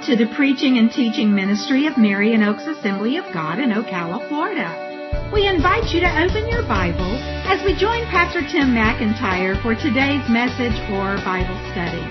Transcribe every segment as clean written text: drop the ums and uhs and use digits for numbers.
Welcome to the preaching and teaching ministry of Marion Oaks Assembly of God in Ocala, Florida. We invite you to open your Bible as we join Pastor Tim McIntyre for today's message or Bible study.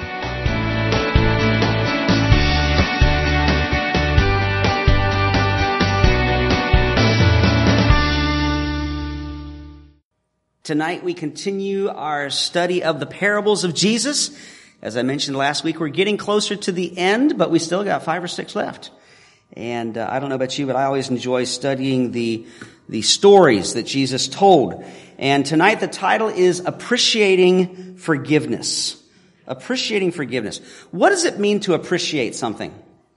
Tonight we continue our study of the parables of Jesus. As I mentioned last week, we're getting closer to the end, but we still got 5 or 6 left. And I don't know about you, but I always enjoy studying the stories that Jesus told. And tonight the title is Appreciating Forgiveness. Appreciating forgiveness. What does it mean to appreciate something?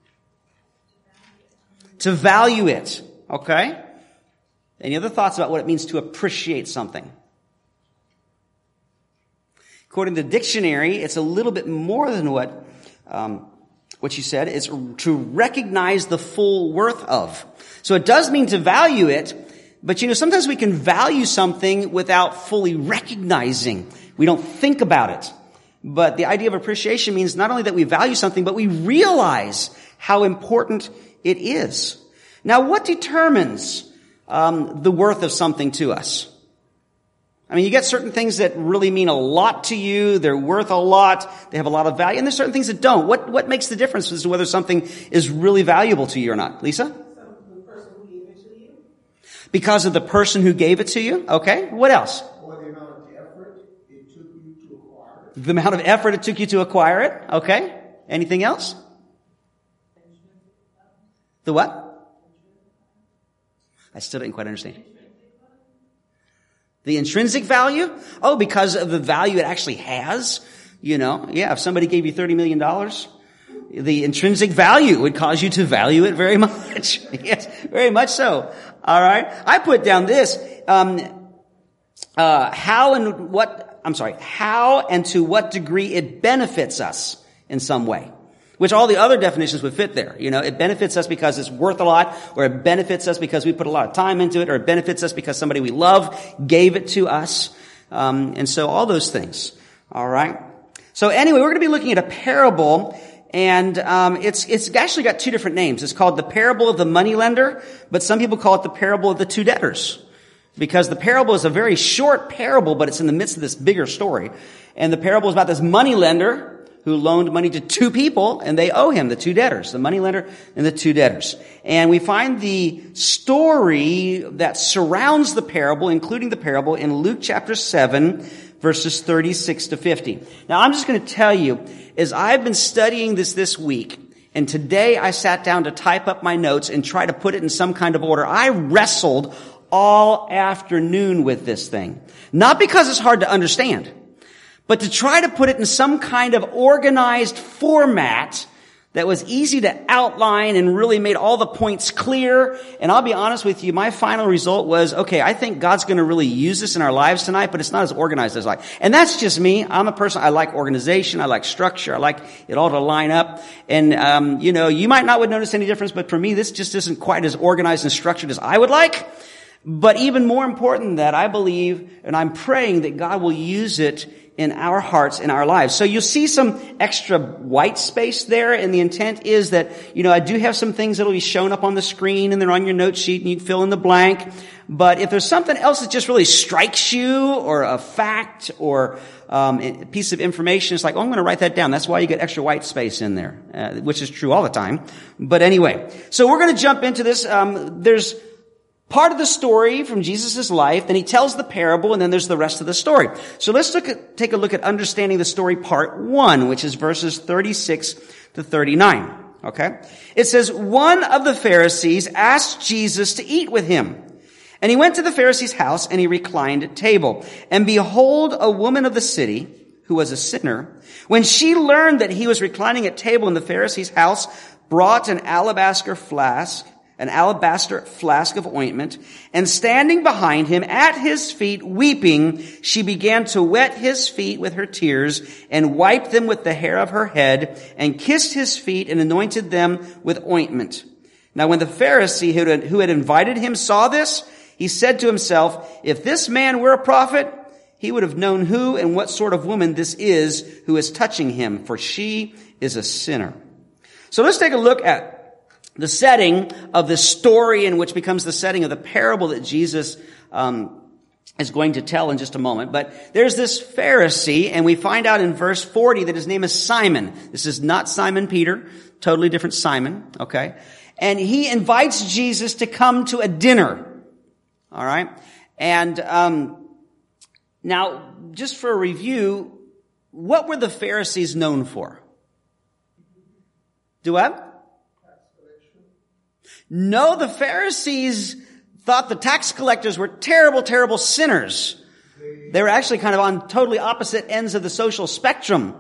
To value it. Okay? Any other thoughts about what it means to appreciate something? According to the dictionary, it's a little bit more than what you said. It's to recognize the full worth of. So it does mean to value it, but sometimes we can value something without fully recognizing. We don't think about it. But the idea of appreciation means not only that we value something, but we realize how important it is. Now, what determines the worth of something to us? I mean, you get certain things that really mean a lot to you. They're worth a lot. They have a lot of value. And there's certain things that don't. What makes the difference as to whether something is really valuable to you or not? Lisa? The person who gave it to you. Because of the person who gave it to you? Okay. What else? Or the amount of effort it took you to acquire it. The amount of effort it took you to acquire it? Okay. Anything else? The what? I still didn't quite understand. The intrinsic value? Oh, because of the value it actually has. If somebody gave you $30 million, the intrinsic value would cause you to value it very much. Yes, very much so. All right. I put down this, how and to what degree it benefits us in some way. Which all the other definitions would fit there. It benefits us because it's worth a lot, or it benefits us because we put a lot of time into it, or it benefits us because somebody we love gave it to us. And so all those things. All right. So anyway, we're going to be looking at a parable, and it's actually got 2 different names. It's called the parable of the moneylender, but some people call it the parable of the 2 debtors. Because the parable is a very short parable, but it's in the midst of this bigger story. And the parable is about this moneylender who loaned money to 2 people, and they owe him, the 2 debtors, the moneylender and the 2 debtors. And we find the story that surrounds the parable, including the parable, in Luke chapter 7, verses 36 to 50. Now, I'm just going to tell you, as I've been studying this week, and today I sat down to type up my notes and try to put it in some kind of order, I wrestled all afternoon with this thing. Not because it's hard to understand, but to try to put it in some kind of organized format that was easy to outline and really made all the points clear. And I'll be honest with you, my final result was, okay, I think God's going to really use this in our lives tonight, but it's not as organized as I like. And that's just me. I'm a person, I like organization, I like structure, I like it all to line up. And, you might not would notice any difference, but for me, this just isn't quite as organized and structured as I would like. But even more important than that, I believe, and I'm praying that God will use it in our hearts, in our lives. So you'll see some extra white space there, and the intent is that, I do have some things that'll be shown up on the screen, and they're on your note sheet, and you can fill in the blank. But if there's something else that just really strikes you, or a fact, or a piece of information, it's like, I'm going to write that down. That's why you get extra white space in there, which is true all the time. But anyway, so we're going to jump into this. There's part of the story from Jesus' life, then he tells the parable, and then there's the rest of the story. So let's take a look at understanding the story part 1, which is verses 36 to 39. Okay? It says, one of the Pharisees asked Jesus to eat with him. And he went to the Pharisee's house, and he reclined at table. And behold, a woman of the city, who was a sinner, when she learned that he was reclining at table in the Pharisee's house, brought an alabaster flask of ointment, and standing behind him at his feet weeping, she began to wet his feet with her tears, and wiped them with the hair of her head, and kissed his feet, and anointed them with ointment. Now when the Pharisee who had invited him saw this, he said to himself, if this man were a prophet, he would have known who and what sort of woman this is who is touching him, for she is a sinner. So let's take a look at the setting of this story, in which becomes the setting of the parable that Jesus is going to tell in just a moment. But there's this Pharisee, and we find out in verse 40 that his name is Simon. This is not Simon Peter, totally different Simon, okay? And he invites Jesus to come to a dinner, all right? And now, just for a review, what were the Pharisees known for? Do what? No, the Pharisees thought the tax collectors were terrible, terrible sinners. They were actually kind of on totally opposite ends of the social spectrum.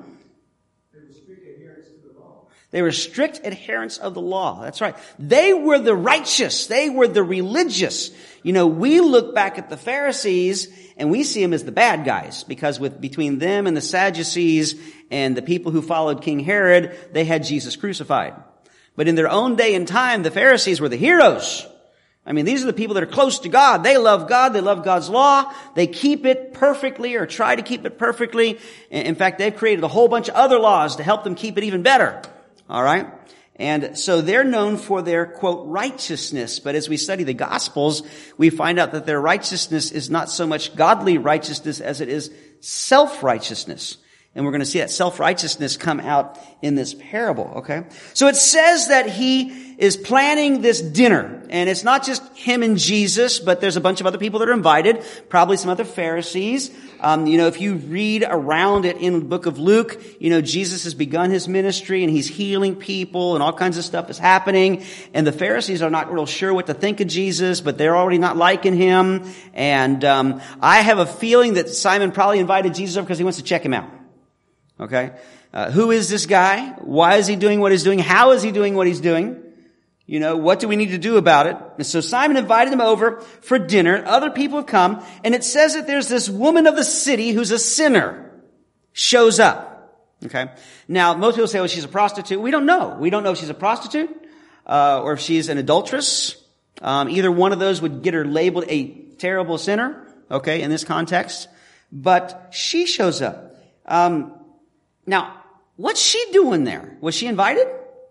They were strict adherents of the law. That's right. They were the righteous. They were the religious. You know, we look back at the Pharisees and we see them as the bad guys, because between them and the Sadducees and the people who followed King Herod, they had Jesus crucified. But in their own day and time, the Pharisees were the heroes. I mean, these are the people that are close to God. They love God. They love God's law. They keep it perfectly, or try to keep it perfectly. In fact, they've created a whole bunch of other laws to help them keep it even better. All right? And so they're known for their, quote, righteousness. But as we study the Gospels, we find out that their righteousness is not so much godly righteousness as it is self-righteousness. And we're going to see that self-righteousness come out in this parable, okay? So it says that he is planning this dinner. And it's not just him and Jesus, but there's a bunch of other people that are invited, probably some other Pharisees. If you read around it in the book of Luke, Jesus has begun his ministry and he's healing people and all kinds of stuff is happening. And the Pharisees are not real sure what to think of Jesus, but they're already not liking him. And I have a feeling that Simon probably invited Jesus over because he wants to check him out. Okay? Who is this guy? Why is he doing what he's doing? How is he doing what he's doing? What do we need to do about it? And so Simon invited him over for dinner. Other people have come. And it says that there's this woman of the city who's a sinner shows up. Okay? Now, most people say, well, she's a prostitute. We don't know. We don't know if she's a prostitute, or if she's an adulteress. Either one of those would get her labeled a terrible sinner. Okay? In this context. But she shows up. Now, what's she doing there? Was she invited?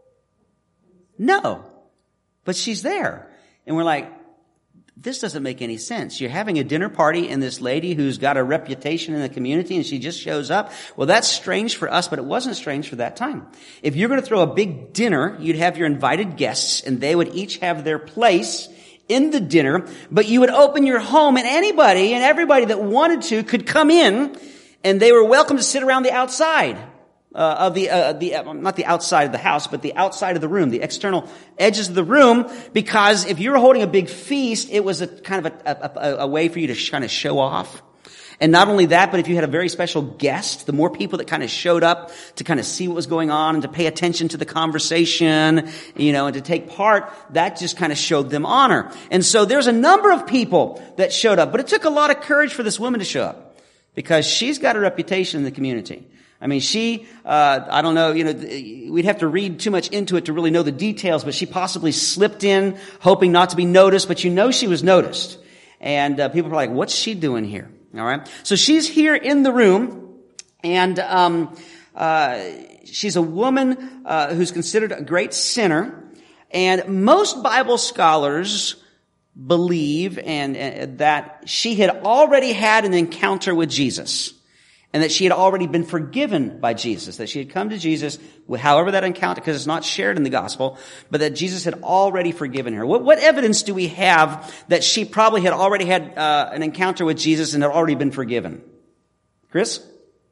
No. But she's there. And we're like, this doesn't make any sense. You're having a dinner party and this lady who's got a reputation in the community and she just shows up. Well, that's strange for us, but it wasn't strange for that time. If you're going to throw a big dinner, you'd have your invited guests and they would each have their place in the dinner, but you would open your home and anybody and everybody that wanted to could come in. And they were welcome to sit around the outside not the outside of the house, but the outside of the room, the external edges of the room, because if you were holding a big feast, it was a kind of a way for you to kind of show off. And not only that, but if you had a very special guest, the more people that kind of showed up to kind of see what was going on and to pay attention to the conversation, and to take part, that just kind of showed them honor. And so there's a number of people that showed up, but it took a lot of courage for this woman to show up. Because she's got a reputation in the community. I mean, I don't know, we'd have to read too much into it to really know the details, but she possibly slipped in, hoping not to be noticed, but she was noticed. And people were like, what's she doing here? All right? So she's here in the room, and she's a woman who's considered a great sinner. And most Bible scholars believe and that she had already had an encounter with Jesus and that she had already been forgiven by Jesus, that she had come to Jesus with however that encounter, because it's not shared in the gospel, but that Jesus had already forgiven her. What evidence do we have that she probably had already had an encounter with Jesus and had already been forgiven? Chris?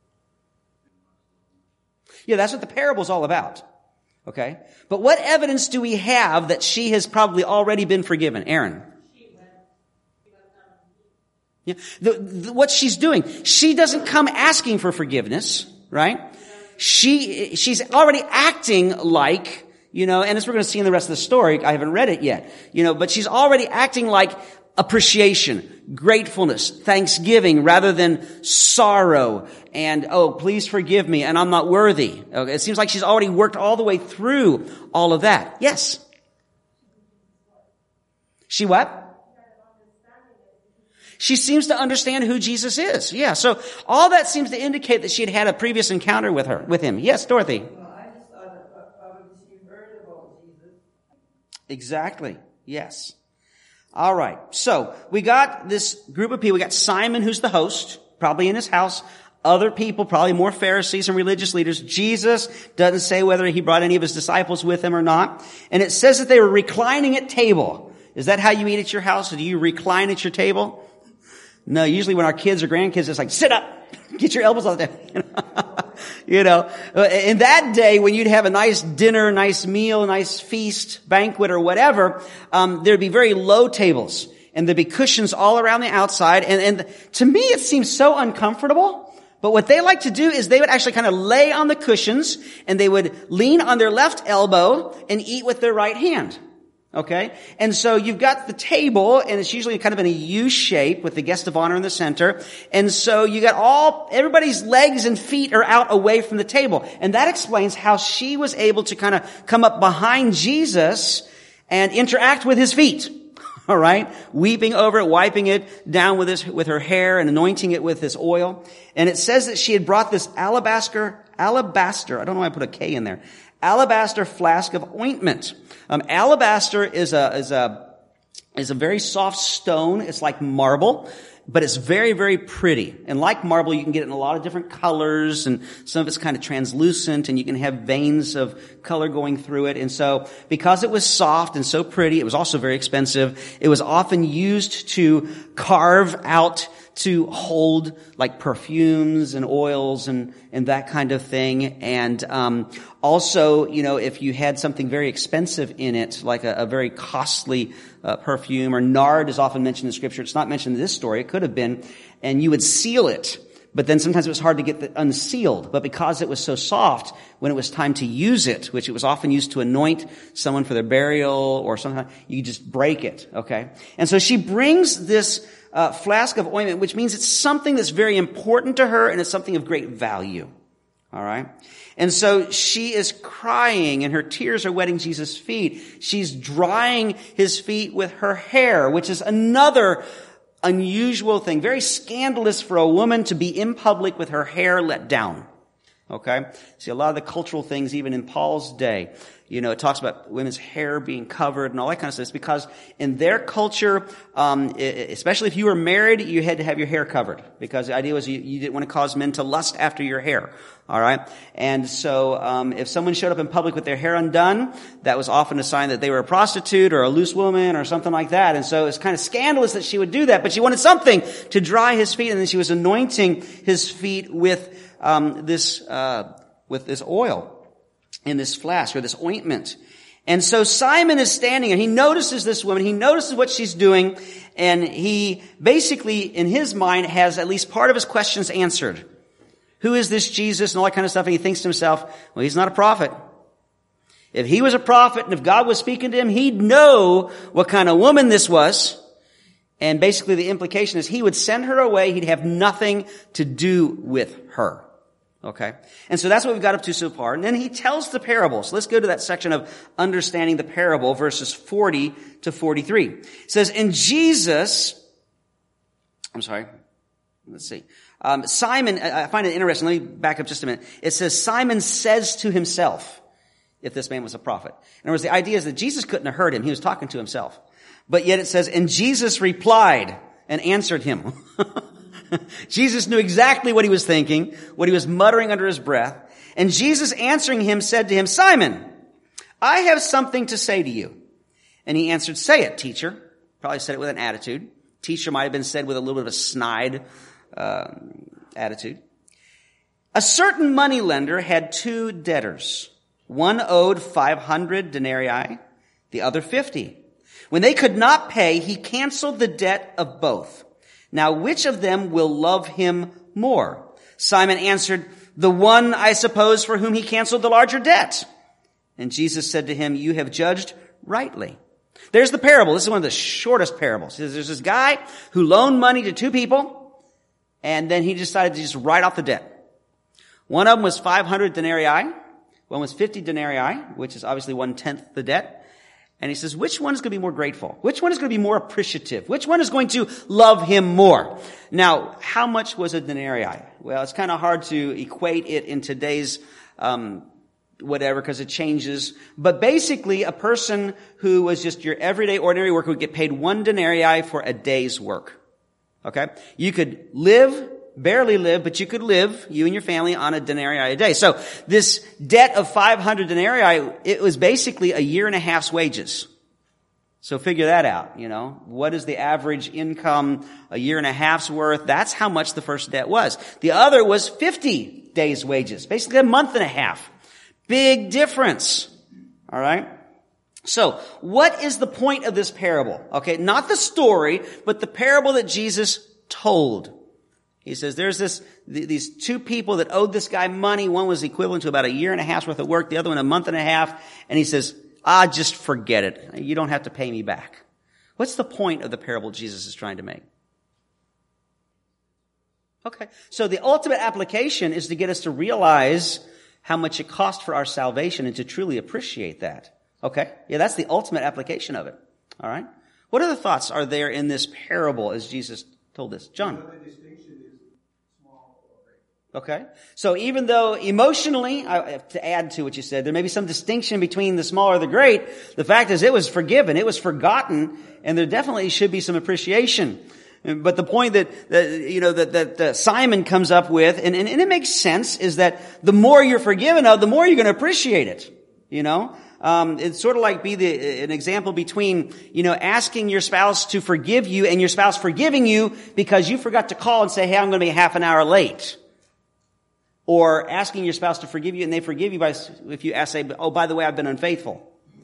Yeah, that's what the parable's all about. Okay? But what evidence do we have that she has probably already been forgiven? Aaron? Yeah. What she's doing, she doesn't come asking for forgiveness, right? She's already acting like, and as we're going to see in the rest of the story, I haven't read it yet, but she's already acting like appreciation, gratefulness, thanksgiving, rather than sorrow and, oh, please forgive me and I'm not worthy. Okay. It seems like she's already worked all the way through all of that. Yes. She what? She seems to understand who Jesus is. Yeah, so all that seems to indicate that she had had a previous encounter with him. Yes, Dorothy? Well, I just thought that probably she heard Exactly. Yes. All right. So we got this group of people. We got Simon, who's the host, probably in his house. Other people, probably more Pharisees and religious leaders. Jesus doesn't say whether he brought any of his disciples with him or not. And it says that they were reclining at table. Is that how you eat at your house? Or do you recline at your table? No, usually when our kids or grandkids, it's like, sit up, get your elbows on the table. You know, in that day when you'd have a nice dinner, nice meal, nice feast, banquet or whatever, there'd be very low tables and there'd be cushions all around the outside. And to me, it seems so uncomfortable. But what they like to do is they would actually kind of lay on the cushions and they would lean on their left elbow and eat with their right hand. Okay? And so you've got the table, and it's usually kind of in a U shape with the guest of honor in the center. And so you got everybody's legs and feet are out away from the table. And that explains how she was able to kind of come up behind Jesus and interact with his feet. All right? Weeping over it, wiping it down with her hair and anointing it with this oil. And it says that she had brought this alabaster, I don't know why I put a K in there. Alabaster flask of ointment. Alabaster is a very soft stone. It's like marble, but it's very, very pretty. And like marble, you can get it in a lot of different colors, and some of it's kind of translucent, and you can have veins of color going through it. And so, because it was soft and so pretty, it was also very expensive. It was often used to carve out to hold like perfumes and oils and that kind of thing. And also, you know, if you had something very expensive in it, like a very costly perfume, or nard is often mentioned in Scripture. It's not mentioned in this story. It could have been. And you would seal it. But then sometimes it was hard to get it unsealed. But because it was so soft, when it was time to use it, which it was often used to anoint someone for their burial or something, you just break it, okay? And so she brings this flask of ointment, which means it's something that's very important to her and it's something of great value. All right? And so she is crying and her tears are wetting Jesus' feet. She's drying his feet with her hair, which is another unusual thing. Very scandalous for a woman to be in public with her hair let down. Okay? See, a lot of the cultural things, even in Paul's day, you know, it talks about women's hair being covered and all that kind of stuff. It's because in their culture, especially if you were married, you had to have your hair covered. Because the idea was you didn't want to cause men to lust after your hair. All right? And so, if someone showed up in public with their hair undone, that was often a sign that they were a prostitute or a loose woman or something like that. And so it's kind of scandalous that she would do that. But she wanted something to dry his feet, and then she was anointing his feet with this oil in this flask or this ointment. And so Simon is standing and he notices this woman. He notices what she's doing, and he basically, in his mind, has at least part of his questions answered. Who is this Jesus and all that kind of stuff? And he thinks to himself, well, he's not a prophet. If he was a prophet and if God was speaking to him, he'd know what kind of woman this was. And basically the implication is he would send her away. He'd have nothing to do with her. Okay? And so that's what we've got up to so far. And then he tells the parable. So let's go to that section of understanding the parable, verses 40 to 43. It says, Simon, I find it interesting. Let me back up just a minute. It says, Simon says to himself, if this man was a prophet. In other words, the idea is that Jesus couldn't have heard him. He was talking to himself. But yet it says, and Jesus replied and answered him. Jesus knew exactly what he was thinking, what he was muttering under his breath. And Jesus answering him said to him, Simon, I have something to say to you. And he answered, say it, teacher. Probably said it with an attitude. Teacher might have been said with a little bit of a snide attitude. A certain moneylender had 2 debtors. One owed 500 denarii, the other 50. When they could not pay, he canceled the debt of both. Now, which of them will love him more? Simon answered, the one, I suppose, for whom he canceled the larger debt. And Jesus said to him, you have judged rightly. There's the parable. This is one of the shortest parables. There's this guy who loaned money to 2 people, and then he decided to just write off the debt. One of them was 500 denarii. One was 50 denarii, which is obviously 1/10 the debt. And he says, which one is going to be more grateful? Which one is going to be more appreciative? Which one is going to love him more? Now, how much was a denarii? Well, it's kind of hard to equate it in today's whatever, because it changes. But basically, a person who was just your everyday, ordinary worker would get paid 1 denarii for a day's work. Okay? You could barely live, but you could live, you and your family, on a denarii a day. So this debt of 500 denarii, it was basically a year and a half's wages. So figure that out, What is the average income a year and a half's worth? That's how much the first debt was. The other was 50 days' wages, basically a month and a half. Big difference. All right? So, what is the point of this parable? Okay, not the story, but the parable that Jesus told. He says there's these 2 people that owed this guy money. One was equivalent to about a year and a half's worth of work, the other one a month and a half. And he says, just forget it. You don't have to pay me back. What's the point of the parable Jesus is trying to make? Okay, so the ultimate application is to get us to realize how much it cost for our salvation and to truly appreciate that. Okay, yeah, that's the ultimate application of it. All right, what other thoughts are there in this parable as Jesus told this? John? Okay, so even though emotionally, to add to what you said, there may be some distinction between the small or the great, the fact is it was forgiven, it was forgotten, and there definitely should be some appreciation. But the point that Simon comes up with, and it makes sense, is that the more you're forgiven of, the more you're going to appreciate it. It's sort of like an example between, asking your spouse to forgive you and your spouse forgiving you because you forgot to call and say, hey, I'm going to be half an hour late. Or asking your spouse to forgive you and they forgive you if you say, oh, by the way, I've been unfaithful.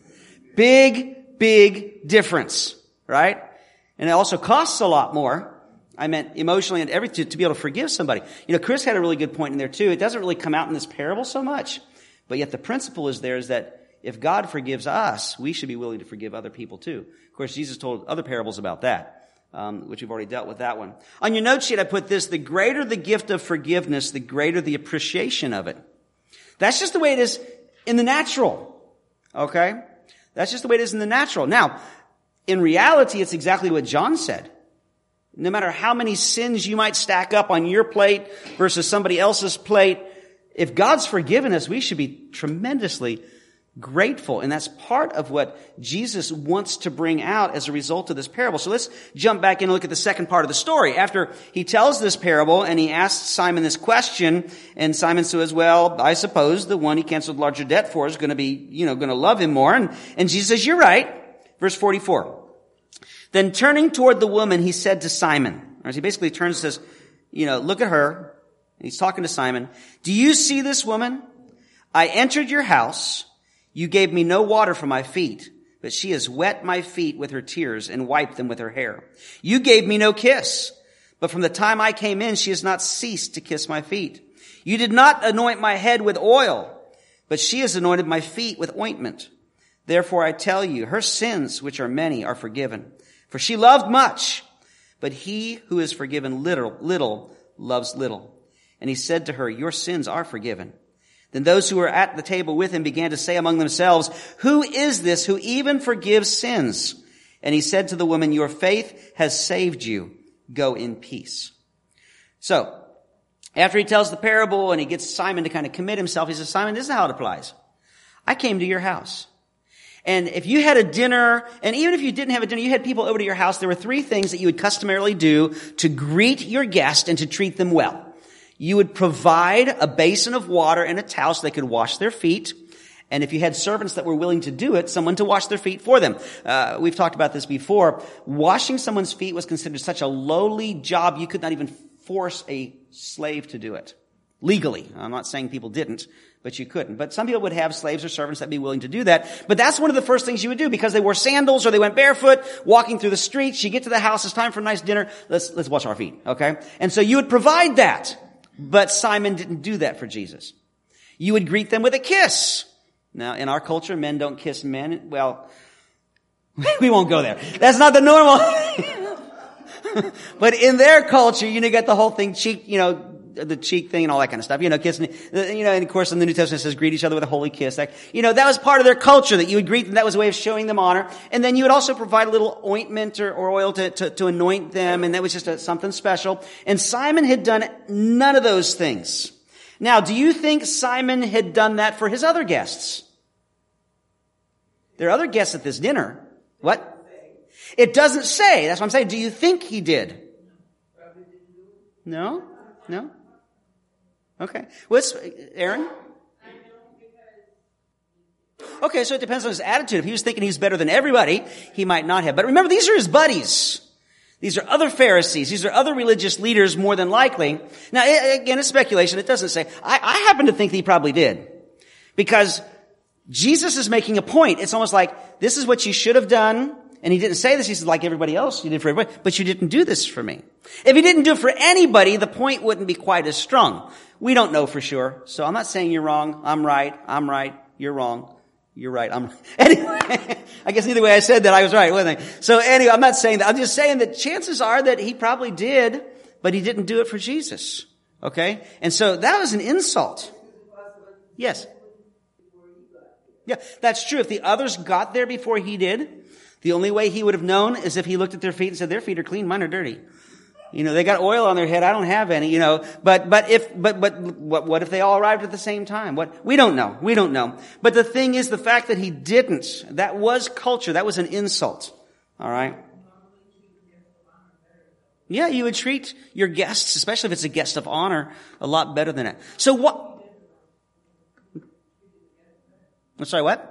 Big difference, right? And it also costs a lot more. I meant emotionally and everything to be able to forgive somebody. Chris had a really good point in there too. It doesn't really come out in this parable so much, but yet the principle is that if God forgives us, we should be willing to forgive other people too. Of course, Jesus told other parables about that. Which we've already dealt with that one. On your note sheet, I put this: the greater the gift of forgiveness, the greater the appreciation of it. That's just the way it is in the natural. Okay? That's just the way it is in the natural. Now, in reality, it's exactly what John said. No matter how many sins you might stack up on your plate versus somebody else's plate, if God's forgiven us, we should be tremendously grateful. And that's part of what Jesus wants to bring out as a result of this parable. So let's jump back in and look at the second part of the story. After he tells this parable and he asks Simon this question, and Simon says, well, I suppose the one he canceled larger debt for is going to be, going to love him more. And Jesus says, you're right. Verse 44. Then turning toward the woman, he said to Simon, or he basically turns and says, look at her. And he's talking to Simon. Do you see this woman? I entered your house. You gave me no water for my feet, but she has wet my feet with her tears and wiped them with her hair. You gave me no kiss, but from the time I came in, she has not ceased to kiss my feet. You did not anoint my head with oil, but she has anointed my feet with ointment. Therefore I tell you, her sins, which are many, are forgiven. For she loved much, but he who is forgiven little loves little. And he said to her, your sins are forgiven. Then those who were at the table with him began to say among themselves, who is this who even forgives sins? And he said to the woman, your faith has saved you. Go in peace. So, after he tells the parable and he gets Simon to kind of commit himself, he says, Simon, this is how it applies. I came to your house. And if you had a dinner, and even if you didn't have a dinner, you had people over to your house, there were 3 things that you would customarily do to greet your guest and to treat them well. You would provide a basin of water and a towel so they could wash their feet. And if you had servants that were willing to do it, someone to wash their feet for them. We've talked about this before. Washing someone's feet was considered such a lowly job, you could not even force a slave to do it. Legally. I'm not saying people didn't, but you couldn't. But some people would have slaves or servants that'd be willing to do that. But that's one of the first things you would do because they wore sandals or they went barefoot, walking through the streets. You get to the house, it's time for a nice dinner. Let's wash our feet, okay? And so you would provide that. But Simon didn't do that for Jesus. You would greet them with a kiss. Now, in our culture, men don't kiss men. Well, we won't go there. That's not the normal. But in their culture, you get the whole thing, cheek, the cheek thing and all that kind of stuff. Kissing, and of course in the New Testament it says greet each other with a holy kiss. That was part of their culture that you would greet them. That was a way of showing them honor. And then you would also provide a little ointment or oil to anoint them. And that was just something special. And Simon had done none of those things. Now, do you think Simon had done that for his other guests? There are other guests at this dinner. What? It doesn't say. That's what I'm saying. Do you think he did? No? No? Okay. What's, Aaron? Okay, so it depends on his attitude. If he was thinking he was better than everybody, he might not have. But remember, these are his buddies. These are other Pharisees. These are other religious leaders, more than likely. Now, again, it's speculation. It doesn't say. I happen to think that he probably did. Because Jesus is making a point. It's almost like, this is what you should have done. And he didn't say this. He said, like everybody else, you did for everybody. But you didn't do this for me. If he didn't do it for anybody, the point wouldn't be quite as strong. We don't know for sure. So I'm not saying you're wrong. I'm right. You're wrong. You're right. Anyway, I guess either way I said that, I was right, wasn't I? So anyway, I'm not saying that. I'm just saying that chances are that he probably did, but he didn't do it for Jesus. Okay? And so that was an insult. Yes. Yeah, that's true. If the others got there before he did, the only way he would have known is if he looked at their feet and said, their feet are clean, mine are dirty. You know, they got oil on their head. I don't have any, you know, but what if they all arrived at the same time? We don't know. But the thing is, the fact that he didn't, that was culture. That was an insult. All right. Yeah, you would treat your guests, especially if it's a guest of honor, a lot better than that. So what? I'm sorry, what?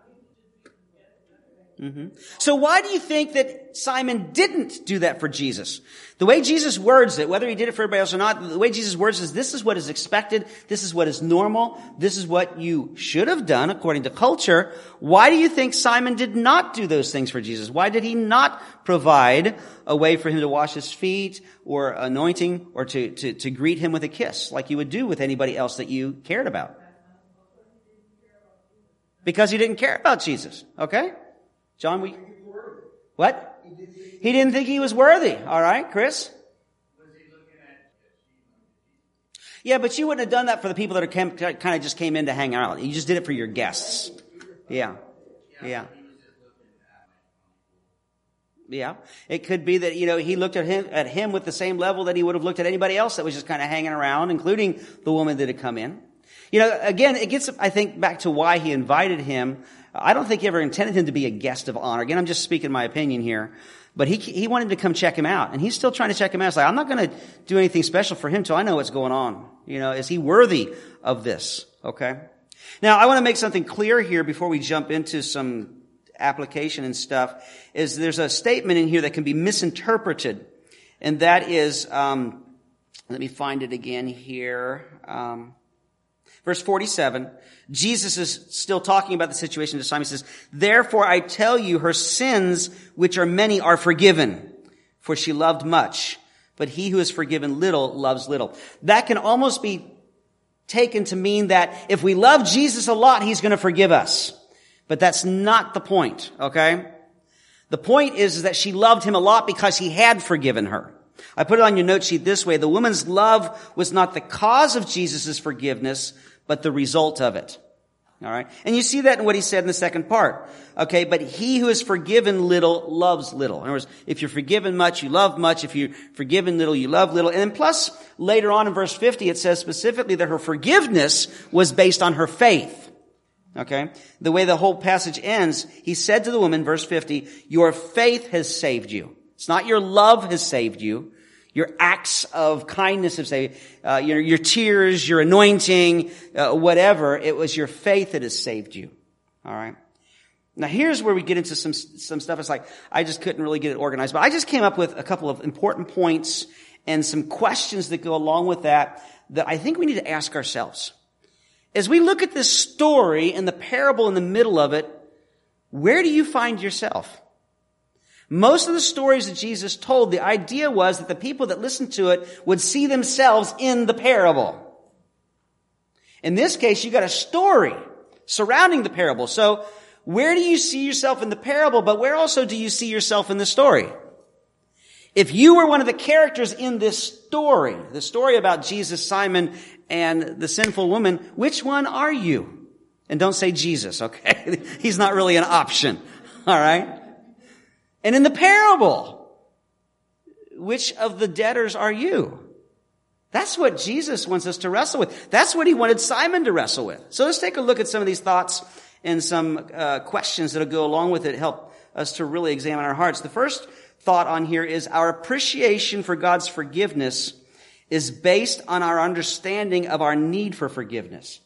Mm-hmm. So why do you think that Simon didn't do that for Jesus? The way Jesus words it, whether he did it for everybody else or not, the way Jesus words it is, this is what is expected, this is what is normal, this is what you should have done according to culture. Why do you think Simon did not do those things for Jesus? Why did he not provide a way for him to wash his feet or anointing or to greet him with a kiss like you would do with anybody else that you cared about? Because he didn't care about Jesus, okay? John, what? He didn't think he was worthy. All right, Chris? Yeah, but you wouldn't have done that for the people that kind of just came in to hang out. You just did it for your guests. Yeah. It could be that, you know, he looked at him with the same level that he would have looked at anybody else that was just kind of hanging around, including the woman that had come in. You know, again, it gets, I think, back to why he invited him. I don't think he ever intended him to be a guest of honor. Again, I'm just speaking my opinion here. But he wanted to come check him out. And he's still trying to check him out. It's like, I'm not going to do anything special for him till I know what's going on. You know, is he worthy of this? Okay. Now, I want to make something clear here before we jump into some application and stuff, is there's a statement in here that can be misinterpreted. And that is, let me find it again here. Verse 47, Jesus is still talking about the situation to Simon. He says, therefore I tell you, her sins, which are many, are forgiven, for she loved much. But he who is forgiven little loves little. That can almost be taken to mean that if we love Jesus a lot, he's going to forgive us. But that's not the point, okay? The point is that she loved him a lot because he had forgiven her. I put it on your note sheet this way. The woman's love was not the cause of Jesus' forgiveness, but the result of it. All right. And you see that in what he said in the second part. Okay. But he who is forgiven little loves little. In other words, if you're forgiven much, you love much. If you're forgiven little, you love little. And then plus, later on in verse 50, it says specifically that her forgiveness was based on her faith. Okay. The way the whole passage ends, he said to the woman, verse 50, your faith has saved you. It's not your love has saved you. Your acts of kindness have saved you. Your tears, your anointing, whatever. It was your faith that has saved you. All right. Now here's where we get into some stuff. It's like, I just couldn't really get it organized, but I just came up with a couple of important points and some questions that go along with that I think we need to ask ourselves. As we look at this story and the parable in the middle of it, where do you find yourself? Most of the stories that Jesus told, the idea was that the people that listened to it would see themselves in the parable. In this case, you got a story surrounding the parable. So where do you see yourself in the parable, but where also do you see yourself in the story? If you were one of the characters in this story, the story about Jesus, Simon, and the sinful woman, which one are you? And don't say Jesus, okay? He's not really an option, all right? And in the parable, which of the debtors are you? That's what Jesus wants us to wrestle with. That's what he wanted Simon to wrestle with. So let's take a look at some of these thoughts and some questions that'll go along with it, help us to really examine our hearts. The first thought on here is our appreciation for God's forgiveness is based on our understanding of our need for forgiveness.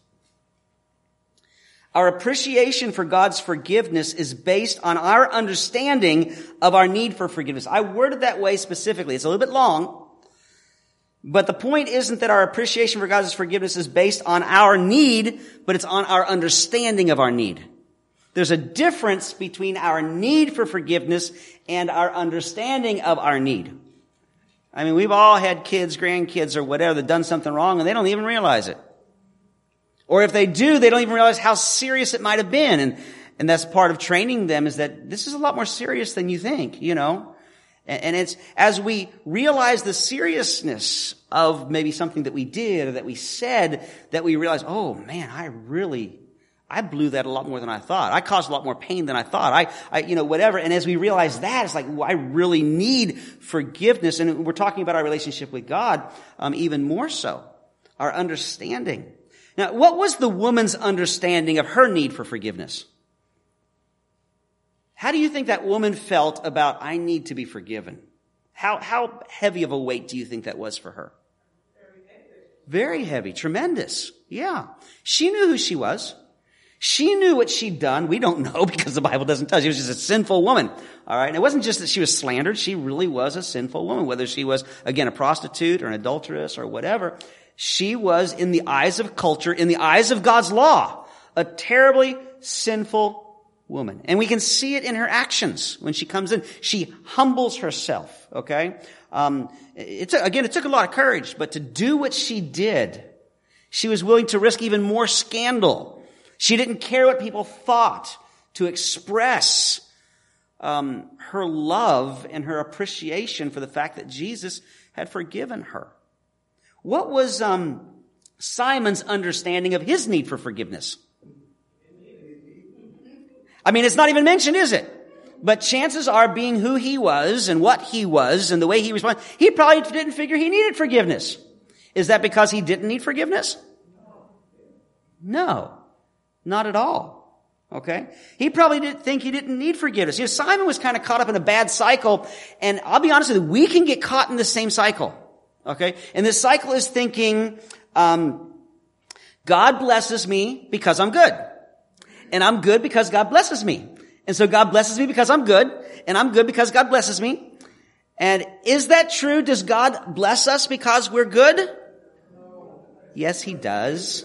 Our appreciation for God's forgiveness is based on our understanding of our need for forgiveness. I worded that way specifically. It's a little bit long, but the point isn't that our appreciation for God's forgiveness is based on our need, but it's on our understanding of our need. There's a difference between our need for forgiveness and our understanding of our need. I mean, we've all had kids, grandkids, or whatever that done something wrong, and they don't even realize it. Or if they do, they don't even realize how serious it might have been. And that's part of training them, is that this is a lot more serious than you think, you know. And it's as we realize the seriousness of maybe something that we did or that we said, that we realize, oh man, I blew that a lot more than I thought. I caused a lot more pain than I thought. Whatever. And as we realize that, it's like, well, I really need forgiveness. And we're talking about our relationship with God, even more so. Our understanding. Now, what was the woman's understanding of her need for forgiveness? How do you think that woman felt about, I need to be forgiven? How heavy of a weight do you think that was for her? Very heavy. Tremendous. Yeah. She knew who she was. She knew what she'd done. We don't know because the Bible doesn't tell us. She was just a sinful woman. All right. And it wasn't just that she was slandered. She really was a sinful woman, whether she was, again, a prostitute or an adulteress or whatever. She was, in the eyes of culture, in the eyes of God's law, a terribly sinful woman. And we can see it in her actions when she comes in. She humbles herself, okay? It took a lot of courage, but to do what she did, she was willing to risk even more scandal. She didn't care what people thought, to express her love and her appreciation for the fact that Jesus had forgiven her. What was Simon's understanding of his need for forgiveness? I mean, it's not even mentioned, is it? But chances are, being who he was and what he was and the way he responded, he probably didn't figure he needed forgiveness. Is that because he didn't need forgiveness? No, not at all. Okay? He probably didn't think he didn't need forgiveness. You know, Simon was kind of caught up in a bad cycle, and I'll be honest with you, we can get caught in the same cycle. Okay? And this cycle is thinking, God blesses me because I'm good. And I'm good because God blesses me. And so God blesses me because I'm good. And I'm good because God blesses me. And is that true? Does God bless us because we're good? Yes, he does.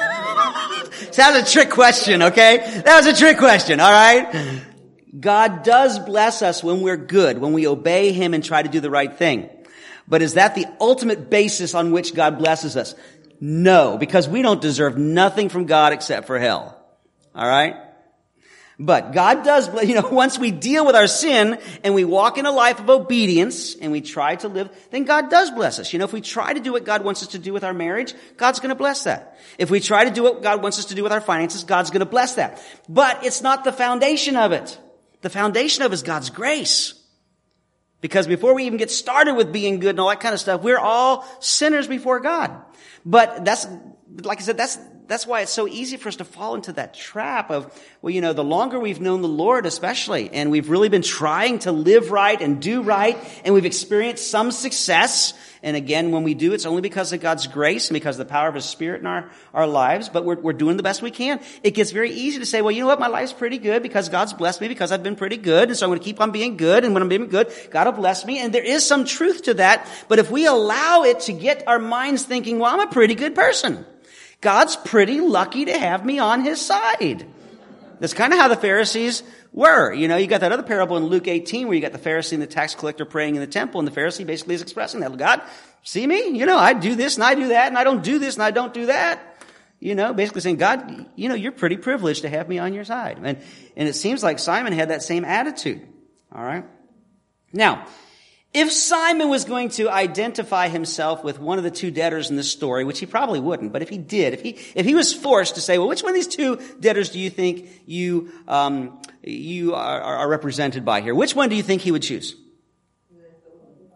So that was a trick question, okay? That was a trick question, all right? God does bless us when we're good, when we obey him and try to do the right thing. But is that the ultimate basis on which God blesses us? No, because we don't deserve nothing from God except for hell. All right? But God does, once we deal with our sin and we walk in a life of obedience and we try to live, then God does bless us. If we try to do what God wants us to do with our marriage, God's going to bless that. If we try to do what God wants us to do with our finances, God's going to bless that. But it's not the foundation of it. The foundation of it is God's grace. Because before we even get started with being good and all that kind of stuff, we're all sinners before God. But like I said, that's why it's so easy for us to fall into that trap of, the longer we've known the Lord especially, and we've really been trying to live right and do right, and we've experienced some success. And again, when we do, it's only because of God's grace and because of the power of his Spirit in our lives, but we're doing the best we can. It gets very easy to say, well, you know what? My life's pretty good because God's blessed me because I've been pretty good. And so I'm going to keep on being good. And when I'm being good, God will bless me. And there is some truth to that. But if we allow it to get our minds thinking, well, I'm a pretty good person, God's pretty lucky to have me on his side. That's kind of how the Pharisees were. You got that other parable in Luke 18 where you got the Pharisee and the tax collector praying in the temple, and the Pharisee basically is expressing that. God, see me? I do this and I do that, and I don't do this and I don't do that. Basically saying, God, you're pretty privileged to have me on your side. And it seems like Simon had that same attitude. All right? Now, if Simon was going to identify himself with one of the two debtors in this story, which he probably wouldn't, but if he did, if he was forced to say, well, which one of these two debtors do you think you are represented by here? Which one do you think he would choose?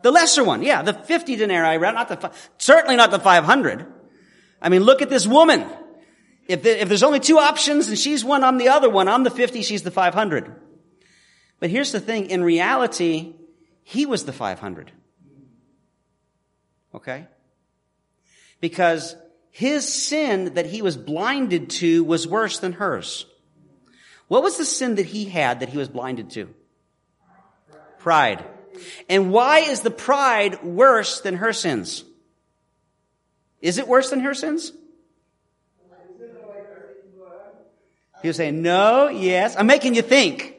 The lesser one. Yeah, the 50 denarii, certainly not the 500. I mean, look at this woman. If there's only two options and she's one, I'm the other one. I'm the 50, she's the 500. But here's the thing. In reality, he was the 500. Okay? Because his sin that he was blinded to was worse than hers. What was the sin that he had that he was blinded to? Pride. And why is the pride worse than her sins? Is it worse than her sins? You're saying no, yes. I'm making you think.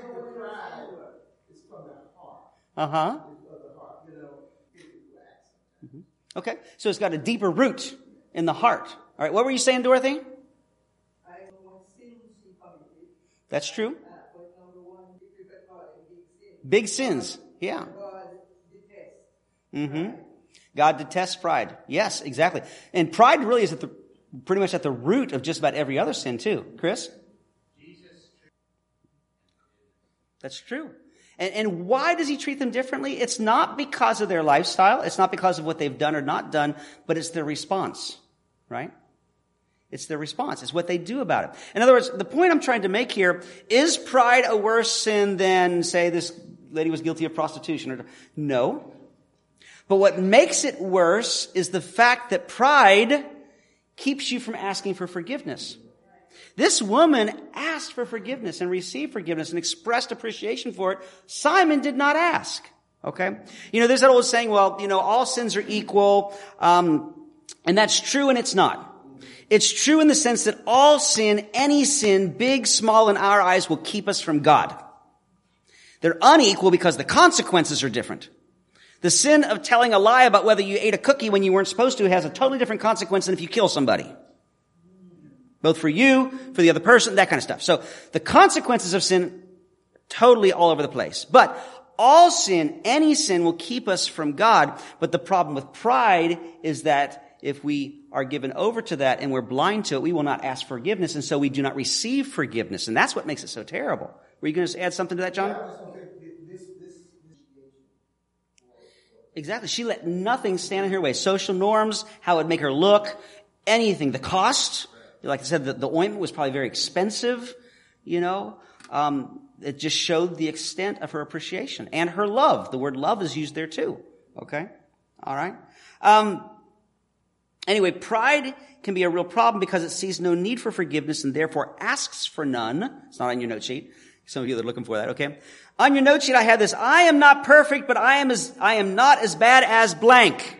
Uh-huh. Okay, so it's got a deeper root in the heart. All right, what were you saying, Dorothy? That's true. Big sins, yeah. God detests pride. Yes, exactly. And pride really is pretty much at the root of just about every other sin too. Chris? That's true. And why does he treat them differently? It's not because of their lifestyle. It's not because of what they've done or not done, but it's their response, right? It's their response. It's what they do about it. In other words, the point I'm trying to make here, is pride a worse sin than, say, this lady was guilty of prostitution? No. But what makes it worse is the fact that pride keeps you from asking for forgiveness. This woman asked for forgiveness and received forgiveness and expressed appreciation for it. Simon did not ask. Okay? There's that old saying, well, all sins are equal. And that's true and it's not. It's true in the sense that all sin, any sin, big, small, in our eyes, will keep us from God. They're unequal because the consequences are different. The sin of telling a lie about whether you ate a cookie when you weren't supposed to has a totally different consequence than if you kill somebody. Both for you, for the other person, that kind of stuff. So the consequences of sin, totally all over the place. But all sin, any sin will keep us from God. But the problem with pride is that if we are given over to that and we're blind to it, we will not ask forgiveness. And so we do not receive forgiveness. And that's what makes it so terrible. Were you going to add something to that, John? Exactly. She let nothing stand in her way. Social norms, how it would make her look, anything. The cost. Like I said, the ointment was probably very expensive, It just showed the extent of her appreciation and her love. The word love is used there too. Okay? All right? Anyway, pride can be a real problem because it sees no need for forgiveness and therefore asks for none. It's not on your note sheet. Some of you are looking for that, okay? On your note sheet, I have this, I am not perfect, but I am not as bad as blank.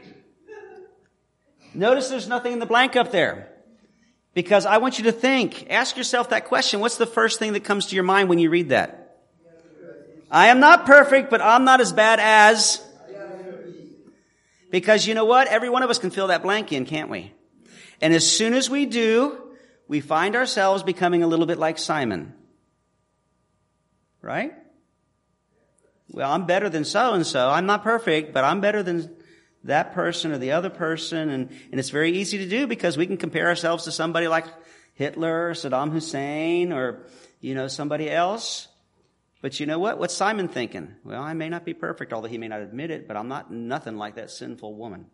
Notice there's nothing in the blank up there. Because I want you to ask yourself that question. What's the first thing that comes to your mind when you read that? I am not perfect, but I'm not as bad as. Because you know what? Every one of us can fill that blank in, can't we? And as soon as we do, we find ourselves becoming a little bit like Simon. Right? Well, I'm better than so-and-so. I'm not perfect, but I'm better than that person or the other person. And it's very easy to do because we can compare ourselves to somebody like Hitler or Saddam Hussein or, somebody else. But you know what? What's Simon thinking? Well, I may not be perfect, although he may not admit it, but I'm not nothing like that sinful woman.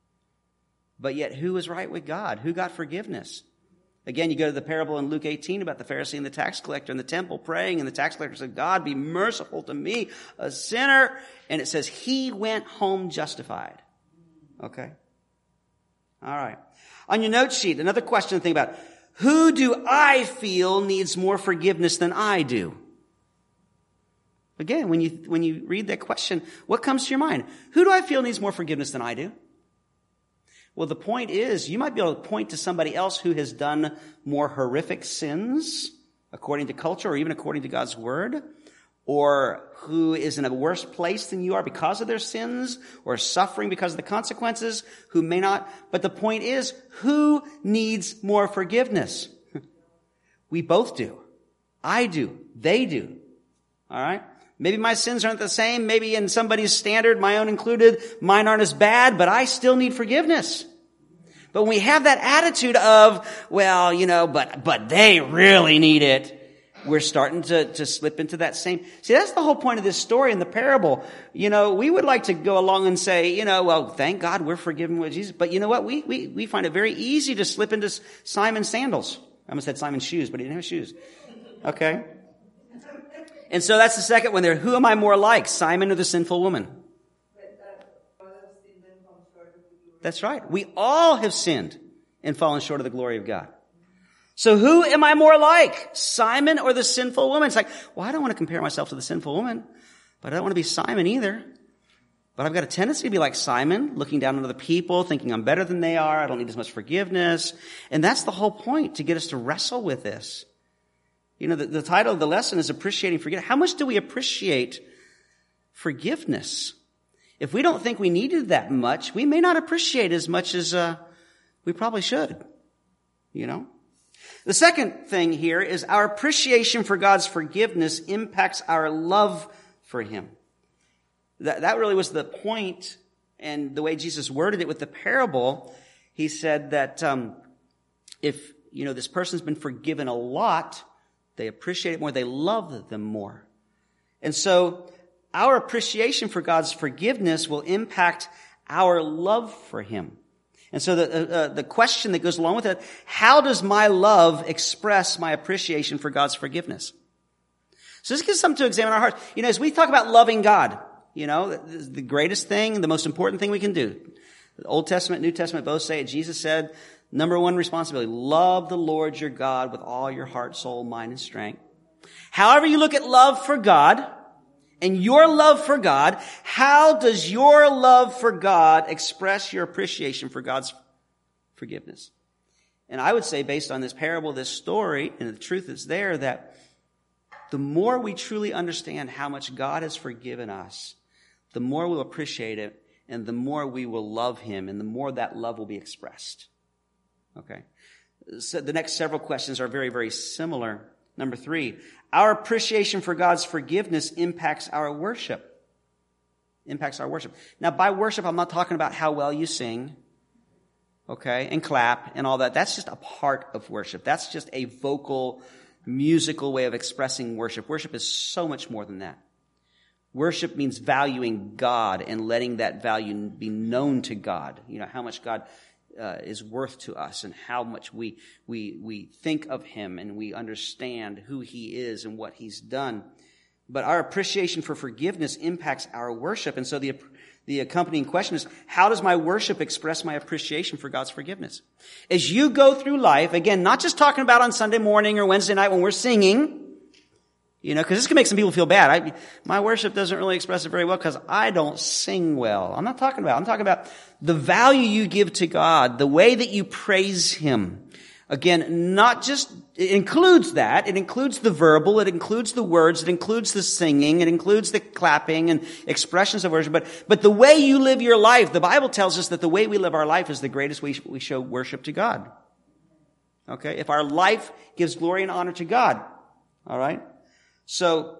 But yet, who is right with God? Who got forgiveness? Again, you go to the parable in Luke 18 about the Pharisee and the tax collector in the temple praying, and the tax collector said, God, be merciful to me, a sinner. And it says, he went home justified. Okay. All right. On your note sheet, another question to think about. Who do I feel needs more forgiveness than I do? Again, when you read that question, what comes to your mind? Who do I feel needs more forgiveness than I do? Well, the point is, you might be able to point to somebody else who has done more horrific sins, according to culture or even according to God's word, or who is in a worse place than you are because of their sins, or suffering because of the consequences, who may not. But the point is, who needs more forgiveness? We both do. I do. They do. All right? Maybe my sins aren't the same. Maybe in somebody's standard, my own included, mine aren't as bad, but I still need forgiveness. But when we have that attitude of, well, but they really need it, we're starting to slip into that same. See, that's the whole point of this story in the parable. We would like to go along and say, well, thank God we're forgiven with Jesus. But you know what? We find it very easy to slip into Simon's sandals. I almost said Simon's shoes, but he didn't have shoes. Okay. And so that's the second one there. Who am I more like, Simon or the sinful woman? That's right. We all have sinned and fallen short of the glory of God. So who am I more like, Simon or the sinful woman? It's like, well, I don't want to compare myself to the sinful woman, but I don't want to be Simon either. But I've got a tendency to be like Simon, looking down on other people, thinking I'm better than they are. I don't need as much forgiveness. And that's the whole point, to get us to wrestle with this. The title of the lesson is Appreciating Forgiveness. How much do we appreciate forgiveness? If we don't think we needed that much, we may not appreciate as much as we probably should. The second thing here is our appreciation for God's forgiveness impacts our love for Him. That really was the point, and the way Jesus worded it with the parable. He said that if this person's been forgiven a lot, they appreciate it more, they love them more. And so our appreciation for God's forgiveness will impact our love for Him. And so the question that goes along with it, how does my love express my appreciation for God's forgiveness? So this gives something to examine our hearts. As we talk about loving God, the greatest thing, the most important thing we can do. The Old Testament, New Testament both say it. Jesus said, number one responsibility, love the Lord your God with all your heart, soul, mind, and strength. However you look at love for God, and your love for God, how does your love for God express your appreciation for God's forgiveness? And I would say, based on this parable, this story, and the truth that's there, that the more we truly understand how much God has forgiven us, the more we'll appreciate it, and the more we will love Him, and the more that love will be expressed. Okay? So the next several questions are very, very similar. Number 3, our appreciation for God's forgiveness impacts our worship. Impacts our worship. Now, by worship, I'm not talking about how well you sing, okay, and clap and all that. That's just a part of worship. That's just a vocal, musical way of expressing worship. Worship is so much more than that. Worship means valuing God and letting that value be known to God. How much God is worth to us, and how much we think of Him, and we understand who He is and what He's done. But our appreciation for forgiveness impacts our worship. And so the accompanying question is, how does my worship express my appreciation for God's forgiveness? As you go through life, again, not just talking about on Sunday morning or Wednesday night when we're singing, because this can make some people feel bad. My worship doesn't really express it very well because I don't sing well. I'm talking about the value you give to God, the way that you praise Him. Again, not just, it includes that. It includes the verbal. It includes the words. It includes the singing. It includes the clapping and expressions of worship. But the way you live your life, the Bible tells us that the way we live our life is the greatest way we show worship to God. Okay? If our life gives glory and honor to God. All right? So,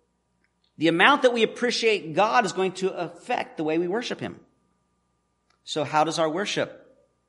the amount that we appreciate God is going to affect the way we worship Him. So how does our worship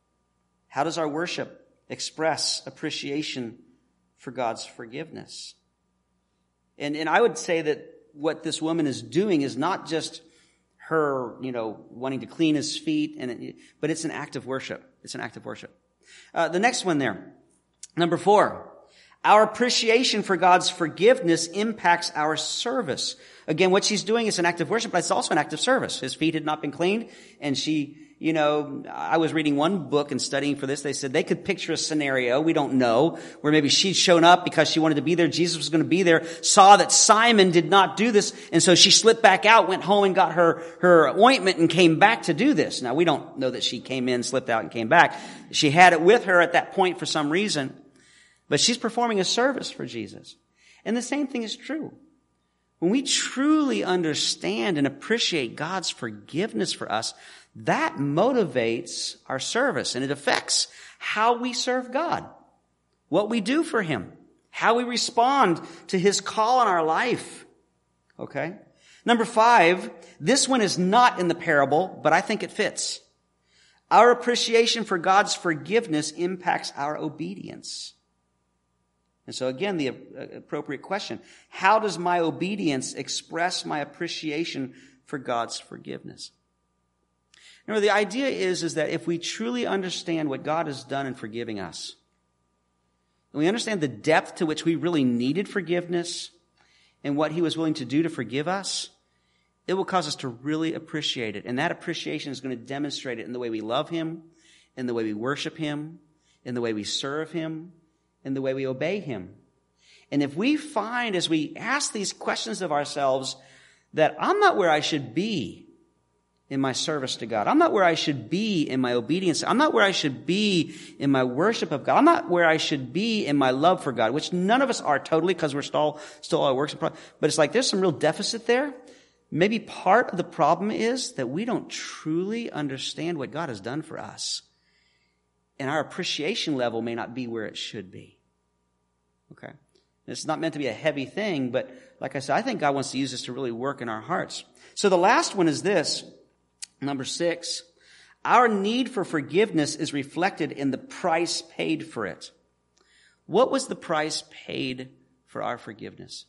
express appreciation for God's forgiveness? And I would say that what this woman is doing is not just her, wanting to clean his feet, but it's an act of worship. It's an act of worship. The next one there, number 4. Our appreciation for God's forgiveness impacts our service. Again, what she's doing is an act of worship, but it's also an act of service. His feet had not been cleaned, and she, I was reading one book and studying for this. They said they could picture a scenario, we don't know, where maybe she'd shown up because she wanted to be there, Jesus was going to be there, saw that Simon did not do this, and so she slipped back out, went home and got her ointment and came back to do this. Now, we don't know that she came in, slipped out, and came back. She had it with her at that point for some reason. But she's performing a service for Jesus. And the same thing is true. When we truly understand and appreciate God's forgiveness for us, that motivates our service, and it affects how we serve God, what we do for Him, how we respond to His call in our life. Okay? Number 5, this one is not in the parable, but I think it fits. Our appreciation for God's forgiveness impacts our obedience. And so again, the appropriate question, how does my obedience express my appreciation for God's forgiveness? Remember, the idea is that if we truly understand what God has done in forgiving us, and we understand the depth to which we really needed forgiveness and what he was willing to do to forgive us, it will cause us to really appreciate it. And that appreciation is going to demonstrate it in the way we love him, in the way we worship him, in the way we serve him, in the way we obey him. And if we find, as we ask these questions of ourselves, that I'm not where I should be in my service to God. I'm not where I should be in my obedience. I'm not where I should be in my worship of God. I'm not where I should be in my love for God, which none of us are totally because we're still all works in progress. But it's like there's some real deficit there. Maybe part of the problem is that we don't truly understand what God has done for us. And our appreciation level may not be where it should be. Okay? It's not meant to be a heavy thing, but like I said, I think God wants to use this to really work in our hearts. So the last one is this. Number 6, our need for forgiveness is reflected in the price paid for it. What was the price paid for our forgiveness?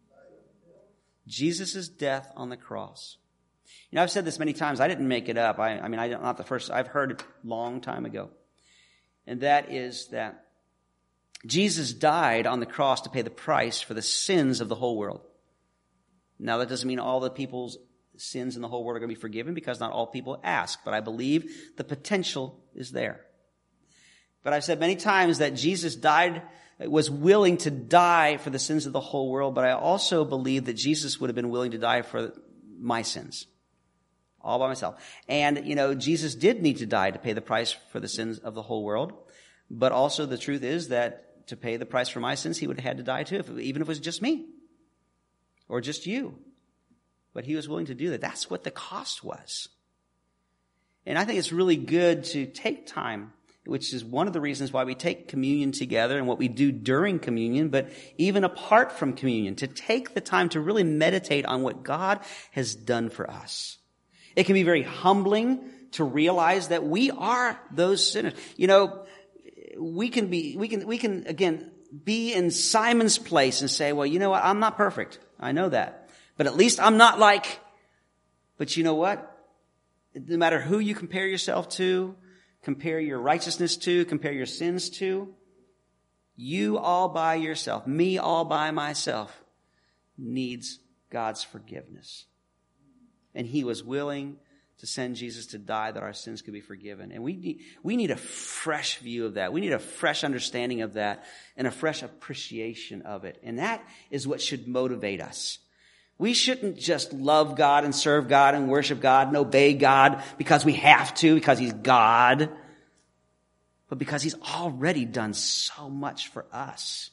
Jesus' death on the cross. You know, I've said this many times. I didn't make it up. I'm not the first. I've heard it a long time ago. And that is that Jesus died on the cross to pay the price for the sins of the whole world. Now, that doesn't mean all the people's sins in the whole world are going to be forgiven, because not all people ask. But I believe the potential is there. But I've said many times that Jesus was willing to die for the sins of the whole world, but I also believe that Jesus would have been willing to die for my sins, all by myself. And, you know, Jesus did need to die to pay the price for the sins of the whole world. But also the truth is that to pay the price for my sins, he would have had to die too, even if it was just me or just you. But he was willing to do that. That's what the cost was. And I think it's really good to take time, which is one of the reasons why we take communion together and what we do during communion, but even apart from communion, to take the time to really meditate on what God has done for us. It can be very humbling to realize that we are those sinners. You know, we can again be in Simon's place and say, well, you know what? I'm not perfect. I know that. But at least I'm not like, but you know what? No matter who you compare yourself to, compare your righteousness to, compare your sins to, you all by yourself, me all by myself, needs God's forgiveness. And he was willing to send Jesus to die that our sins could be forgiven. And we need a fresh view of that. We need a fresh understanding of that and a fresh appreciation of it. And that is what should motivate us. We shouldn't just love God and serve God and worship God and obey God because we have to, because he's God, but because he's already done so much for us.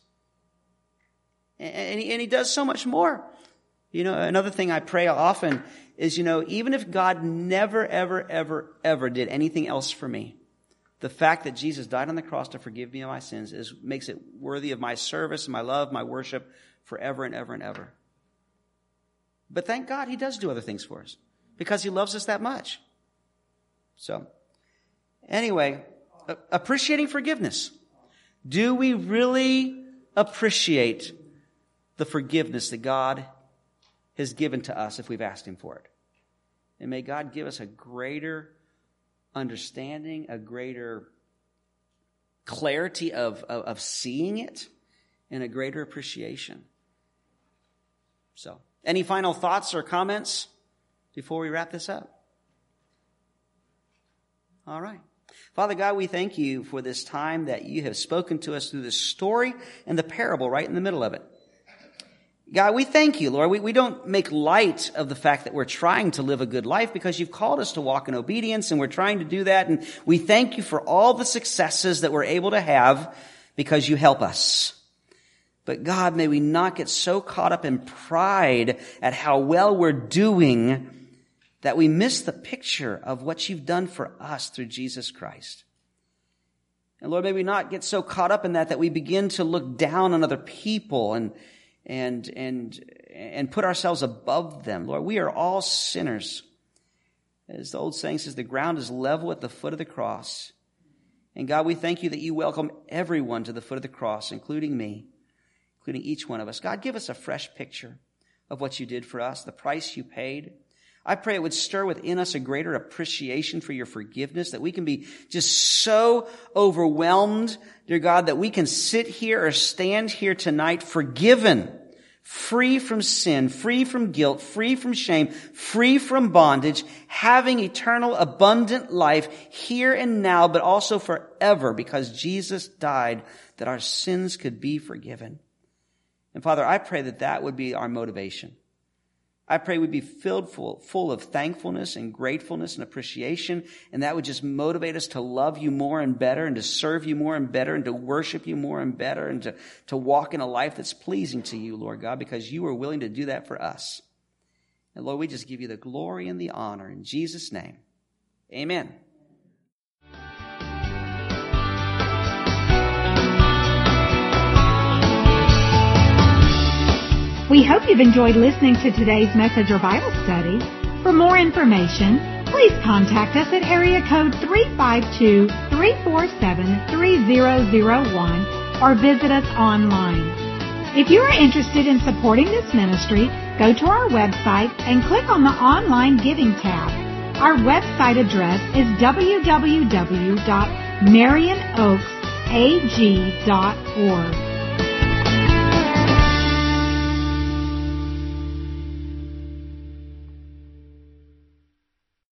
And he does so much more. You know, another thing I pray often is, you know, even if God never, ever, ever, ever did anything else for me, the fact that Jesus died on the cross to forgive me of my sins makes it worthy of my service, my love, my worship forever and ever and ever. But thank God he does do other things for us because he loves us that much. So, anyway, appreciating forgiveness. Do we really appreciate the forgiveness that God has given to us if we've asked him for it? And may God give us a greater understanding, a greater clarity of seeing it, and a greater appreciation. So, any final thoughts or comments before we wrap this up? All right. Father God, we thank you for this time that you have spoken to us through this story and the parable right in the middle of it. God, we thank you, Lord. We don't make light of the fact that we're trying to live a good life because you've called us to walk in obedience, and we're trying to do that. And we thank you for all the successes that we're able to have because you help us. But God, may we not get so caught up in pride at how well we're doing that we miss the picture of what you've done for us through Jesus Christ. And Lord, may we not get so caught up in that we begin to look down on other people and put ourselves above them. Lord, we are all sinners. As the old saying says, the ground is level at the foot of the cross. And God, we thank you that you welcome everyone to the foot of the cross, including me. including each one of us. God, give us a fresh picture of what you did for us, the price you paid. I pray it would stir within us a greater appreciation for your forgiveness, that we can be just so overwhelmed, dear God, that we can sit here or stand here tonight forgiven, free from sin, free from guilt, free from shame, free from bondage, having eternal, abundant life here and now, but also forever, because Jesus died that our sins could be forgiven. And Father, I pray that that would be our motivation. I pray we'd be filled full of thankfulness and gratefulness and appreciation, and that would just motivate us to love you more and better, and to serve you more and better, and to worship you more and better, and to walk in a life that's pleasing to you, Lord God, because you are willing to do that for us. And Lord, we just give you the glory and the honor in Jesus' name. Amen. We hope you've enjoyed listening to today's message or Bible study. For more information, please contact us at area code 352-347-3001 or visit us online. If you are interested in supporting this ministry, go to our website and click on the Online Giving tab. Our website address is www.marionoaksag.org.